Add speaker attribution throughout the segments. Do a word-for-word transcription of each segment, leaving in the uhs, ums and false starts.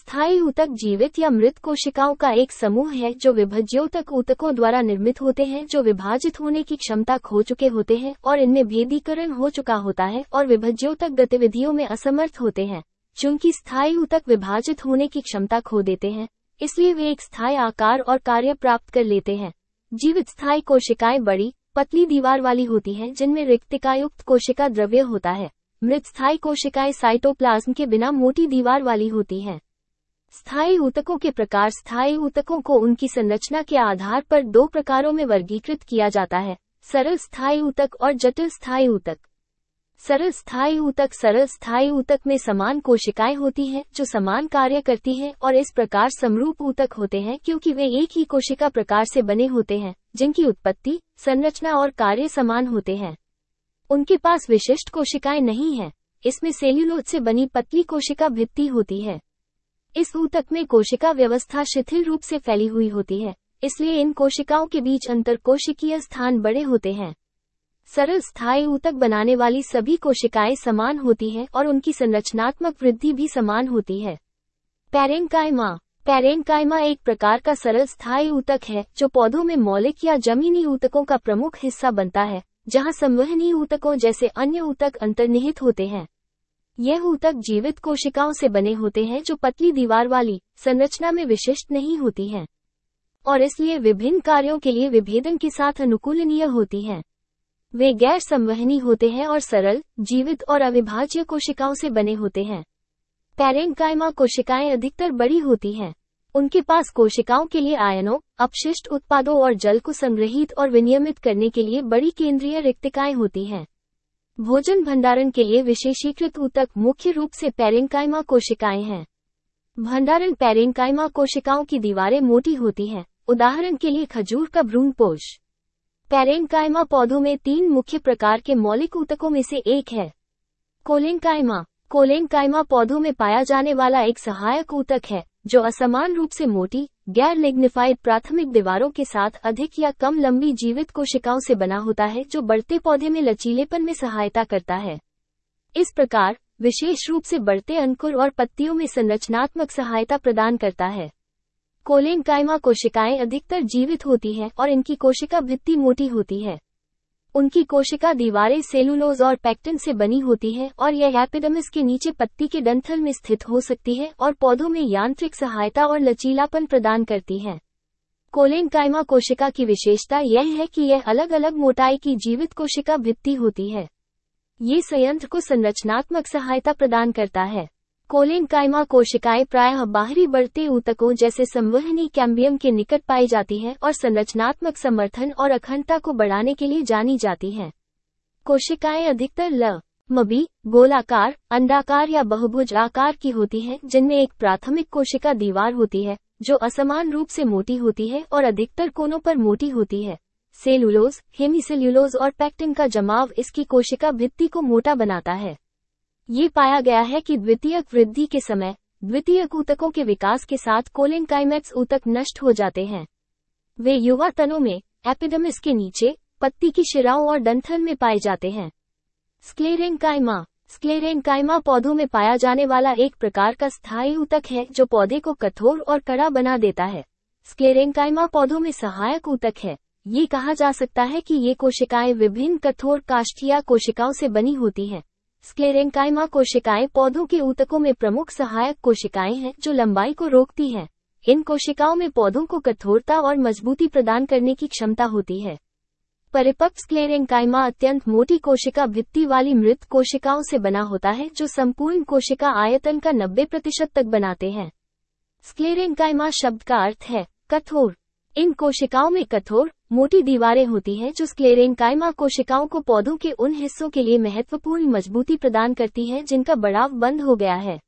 Speaker 1: स्थायी ऊतक जीवित या मृत कोशिकाओं का एक समूह है जो विभज्योतक ऊतकों द्वारा निर्मित होते हैं, जो विभाजित होने की क्षमता खो चुके होते हैं और इनमें भेदीकरण हो चुका होता है और विभज्योतक गतिविधियों में असमर्थ होते हैं। चूंकि स्थायी ऊतक विभाजित होने की क्षमता खो देते हैं, इसलिए वे एक स्थायी आकार और कार्य प्राप्त कर लेते हैं। जीवित स्थायी कोशिकाएं बड़ी, पतली दीवार वाली होती हैं जिनमें रिक्तिकायुक्त कोशिका द्रव्य होता है। मृत स्थायी कोशिकाएं साइटोप्लाज्म के बिना मोटी दीवार वाली होती हैं। स्थायी ऊतकों के प्रकार। स्थायी ऊतकों को उनकी संरचना के आधार पर दो प्रकारों में वर्गीकृत किया जाता है, सरल स्थायी ऊतक और जटिल स्थायी ऊतक। सरल स्थायी ऊतक। सरल स्थायी ऊतक में समान कोशिकाएं होती हैं जो समान कार्य करती हैं और इस प्रकार समरूप ऊतक होते हैं क्योंकि वे एक ही कोशिका प्रकार से बने होते हैं जिनकी उत्पत्ति, संरचना और कार्य समान होते हैं। उनके पास विशिष्ट कोशिकाएं नहीं हैं। इसमें सेल्यूलोज से बनी पतली कोशिका भित्ति होती है। इस ऊतक में कोशिका व्यवस्था शिथिल रूप से फैली हुई होती है, इसलिए इन कोशिकाओं के बीच अंतरकोशिकीय स्थान बड़े होते हैं। सरल स्थायी ऊतक बनाने वाली सभी कोशिकाएं समान होती हैं और उनकी संरचनात्मक वृद्धि भी समान होती है। पैरेन्काइमा। पैरेन्काइमा एक प्रकार का सरल स्थायी ऊतक है जो पौधों में मौलिक या जमीनी ऊतकों का प्रमुख हिस्सा बनता है, जहां संवहनी ऊतकों जैसे अन्य ऊतक अंतर्निहित होते हैं। यह ऊतक जीवित कोशिकाओं से बने होते हैं जो पतली दीवार वाली संरचना में विशिष्ट नहीं होती हैं और इसलिए विभिन्न कार्यों के लिए विभेदन के साथ अनुकूलनीय होती हैं। वे गैर संवहनी होते हैं और सरल, जीवित और अविभाज्य कोशिकाओं से बने होते हैं। पैरेन्काइमा कोशिकाएं अधिकतर बड़ी होती हैं। उनके पास कोशिकाओं के लिए आयनों, अपशिष्ट उत्पादों और जल को संग्रहीत और विनियमित करने के लिए बड़ी केंद्रीय रिक्तिकाएं होती हैं। भोजन भंडारण के लिए विशेषीकृत ऊतक मुख्य रूप से पैरेन्काइमा कोशिकाएं हैं। भंडारण। पैरेन्काइमा कोशिकाओं की दीवारें मोटी होती हैं, उदाहरण के लिए खजूर का भ्रूणपोष। पैरेन्काइमा पौधों में तीन मुख्य प्रकार के मौलिक ऊतकों में से एक है। कोलेन्काइमा। कोलेन्काइमा पौधों में पाया जाने वाला एक सहायक ऊतक है जो असमान रूप से मोटी, गैर लिग्निफाइड प्राथमिक दीवारों के साथ अधिक या कम लंबी जीवित कोशिकाओं से बना होता है, जो बढ़ते पौधे में लचीलेपन में सहायता करता है। इस प्रकार विशेष रूप से बढ़ते अंकुर और पत्तियों में संरचनात्मक सहायता प्रदान करता है। कोलेन्काइमा कोशिकाएं अधिकतर जीवित होती हैं और इनकी कोशिका भित्ति मोटी होती है। उनकी कोशिका दीवारें सेलुलोज और पैक्टिन से बनी होती हैं और यह एपिडर्मिस के नीचे पत्ती के डंठल में स्थित हो सकती है और पौधों में यांत्रिक सहायता और लचीलापन प्रदान करती हैं। कोलेन्काइमा कोशिका की विशेषता यह है कि यह अलग अलग मोटाई की जीवित कोशिका भित्ति होती है। ये संयंत्र को संरचनात्मक सहायता प्रदान करता है। कोलेन्काइमा कोशिकाएं प्रायः बाहरी बढ़ते ऊतकों जैसे संवहनी कैम्बियम के निकट पाई जाती हैं और संरचनात्मक समर्थन और अखंडता को बढ़ाने के लिए जानी जाती हैं। कोशिकाएं अधिकतर लंबी, गोलाकार, अंडाकार या बहुभुज आकार की होती हैं, जिनमें एक प्राथमिक कोशिका दीवार होती है जो असमान रूप से मोटी होती है और अधिकतर कोनों पर मोटी होती है। सेलुलोज, हेमीसेल्युलोज और पैक्टिन का जमाव इसकी कोशिका भित्ति को मोटा बनाता है। ये पाया गया है कि द्वितीयक वृद्धि के समय द्वितीयक ऊतकों के विकास के साथ कोलेन्काइमेट्स ऊतक नष्ट हो जाते हैं। वे युवा तनों में, एपिडर्मिस के नीचे, पत्ती की शिराओं और डंठल में पाए जाते हैं। स्क्लेरेन्काइमा। स्क्लेरेन्काइमा पौधों में पाया जाने वाला एक प्रकार का स्थायी ऊतक है जो पौधे को कठोर और कड़ा बना देता है। स्क्लेरेन्काइमा पौधों में सहायक ऊतक है। ये कहा जा सकता है कि ये कोशिकाएं विभिन्न कठोर काष्ठीय कोशिकाओं से बनी होती हैं। स्क्लेरेन्काइमा कोशिकाएं पौधों के ऊतकों में प्रमुख सहायक कोशिकाएं हैं जो लंबाई को रोकती हैं। इन कोशिकाओं में पौधों को कठोरता और मजबूती प्रदान करने की क्षमता होती है। परिपक्व स्क्लेरेन्काइमा अत्यंत मोटी कोशिका भित्ति वाली मृत कोशिकाओं से बना होता है जो संपूर्ण कोशिका आयतन का नब्बे प्रतिशत तक बनाते हैं। स्क्लेरेन्काइमा शब्द का अर्थ है कठोर। इन कोशिकाओं में कठोर, मोटी दीवारें होती हैं जो स्क्लेरेन्काइमा कोशिकाओं को पौधों के उन हिस्सों के लिए महत्वपूर्ण मजबूती प्रदान करती हैं जिनका बढ़ाव बंद हो गया है।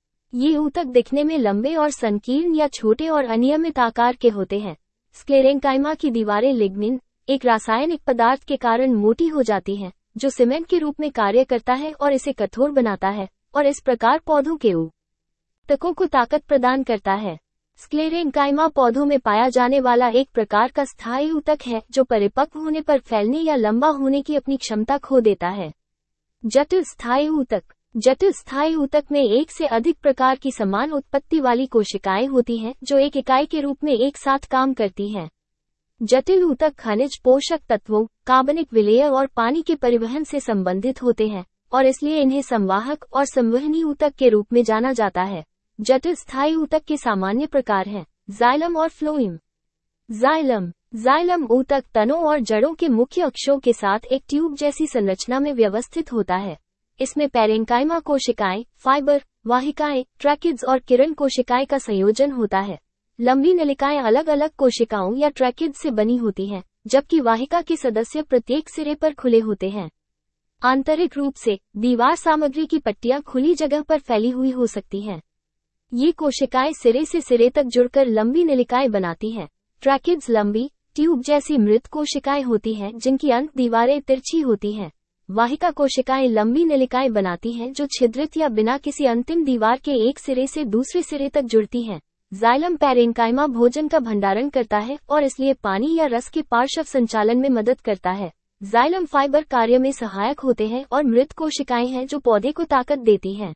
Speaker 1: ये ऊतक दिखने में लंबे और संकीर्ण या छोटे और अनियमित आकार के होते हैं। स्क्लेरेन्काइमा की दीवारें लिग्निन, एक रासायनिक पदार्थ के कारण मोटी हो जाती हैं, जो सीमेंट के रूप में कार्य करता है और इसे कठोर बनाता है और इस प्रकार पौधों के ऊतकों को ताकत प्रदान करता है। स्क्लेरेन्काइमा पौधों में पाया जाने वाला एक प्रकार का स्थायी ऊतक है जो परिपक्व होने पर फैलने या लंबा होने की अपनी क्षमता खो देता है। जटिल स्थायी ऊतक। जटिल स्थायी ऊतक में एक से अधिक प्रकार की समान उत्पत्ति वाली कोशिकाएं होती हैं जो एक इकाई के रूप में एक साथ काम करती हैं। जटिल ऊतक खनिज, पोषक तत्वों, कार्बनिक विलेय और पानी के परिवहन से संबंधित होते हैं और इसलिए इन्हें संवाहक और संवहनी ऊतक के रूप में जाना जाता है। जटिल स्थायी ऊतक के सामान्य प्रकार हैं जाइलम और फ्लोएम। जाइलम जाइलम ऊतक तनों और जड़ों के मुख्य अक्षों के साथ एक ट्यूब जैसी संरचना में व्यवस्थित होता है। इसमें पैरेन्काइमा कोशिकाएं, फाइबर, वाहिकाएं, ट्रैकिड्स और किरण कोशिकाएं का संयोजन होता है। लंबी नलिकाएं अलग अलग कोशिकाओं या ट्रैकिड्स से बनी होती हैं, जबकि वाहिका के सदस्य प्रत्येक सिरे पर खुले होते हैं। आंतरिक रूप से दीवार सामग्री की पट्टियां खुली जगह पर फैली हुई हो सकती हैं। ये कोशिकाएं सिरे से सिरे तक जुड़कर लंबी नलिकाएं बनाती हैं। ट्रैकिड्स लंबी, ट्यूब जैसी मृत कोशिकाएं होती हैं जिनकी अंत दीवारें तिरछी होती हैं। वाहिका कोशिकाएं लंबी नलिकाएं बनाती हैं जो छिद्रित या बिना किसी अंतिम दीवार के एक सिरे से दूसरे सिरे तक जुड़ती हैं। जाइलम पैरेन्काइमा भोजन का भंडारण करता है और इसलिए पानी या रस के पार्श्व संचालन में मदद करता है। जाइलम फाइबर कार्य में सहायक होते हैं और मृत कोशिकाएं हैं जो पौधे को ताकत देती हैं।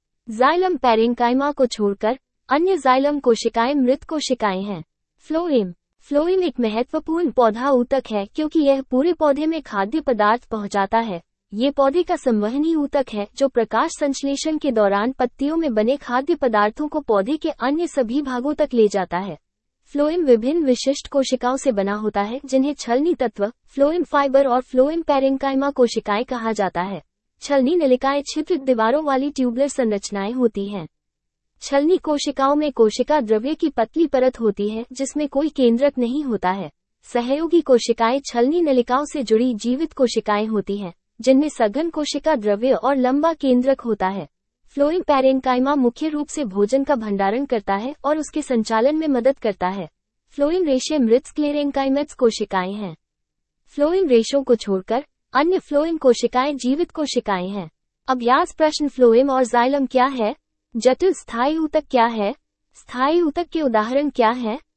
Speaker 1: जाइलम पैरेन्काइमा को छोड़कर अन्य जाइलम कोशिकाएं मृत कोशिकाएं हैं। फ्लोएम फ्लोएम एक महत्वपूर्ण पौधा ऊतक है क्योंकि यह पूरे पौधे में खाद्य पदार्थ पहुंचाता है। ये पौधे का संवहनी ऊतक है जो प्रकाश संश्लेषण के दौरान पत्तियों में बने खाद्य पदार्थों को पौधे के अन्य सभी भागों तक ले जाता है। फ्लोएम विभिन्न विशिष्ट कोशिकाओं से बना होता है जिन्हें छलनी तत्व, फ्लोएम फाइबर और फ्लोएम पैरेन्काइमा कोशिकाएं कहा जाता है। छलनी नलिकाएं छिद्रित दीवारों वाली ट्यूबलर संरचनाएं होती हैं। छलनी कोशिकाओं में कोशिका द्रव्य की पतली परत होती है जिसमें कोई केंद्रक नहीं होता है। सहयोगी कोशिकाएं छलनी नलिकाओं से जुड़ी जीवित कोशिकाएं होती हैं जिनमें सघन कोशिका द्रव्य और लंबा केंद्रक होता है। फ्लोएम पैरेन्काइमा मुख्य रूप से भोजन का भंडारण करता है और उसके संचालन में मदद करता है। फ्लोएम रेशे मृत स्क्लेरेन्काइमेट्स कोशिकाएं हैं। फ्लोएम रेशों को छोड़कर अन्य फ्लोएम कोशिकाएं जीवित कोशिकाएं हैं। अभ्यास प्रश्न फ्लोएम और जाइलम क्या है? जटिल स्थायी ऊतक क्या है? स्थायी ऊतक के उदाहरण क्या हैं?